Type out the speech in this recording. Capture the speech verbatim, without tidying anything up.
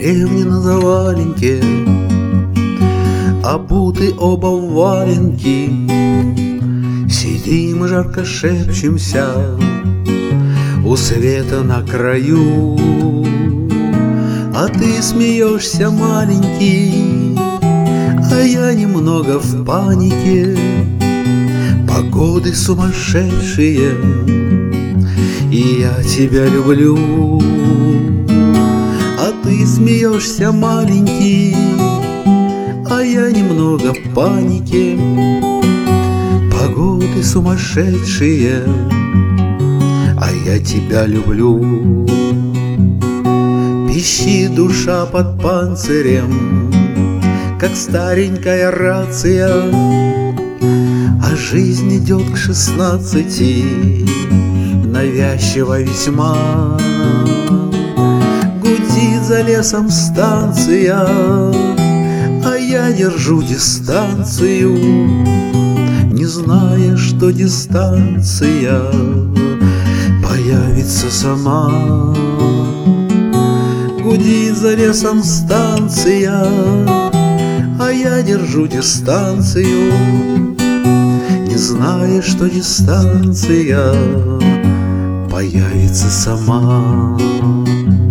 деревне на заваленке, обуты оба в валенки, сидим и жарко шепчемся у света на краю. А ты смеешься, маленький, а я немного в панике. Погоды сумасшедшие, и я тебя люблю. А ты смеешься, маленький, а я немного в панике. Погоды сумасшедшие, а я тебя люблю. Пищит душа под панцирем, как старенькая рация, а жизнь идет к шестнадцати, навязчиво весьма. Гудит за лесом станция, а я держу дистанцию, не зная, что дистанция появится сама. Гудит за лесом станция, а я держу дистанцию, не зная, что дистанция появится сама.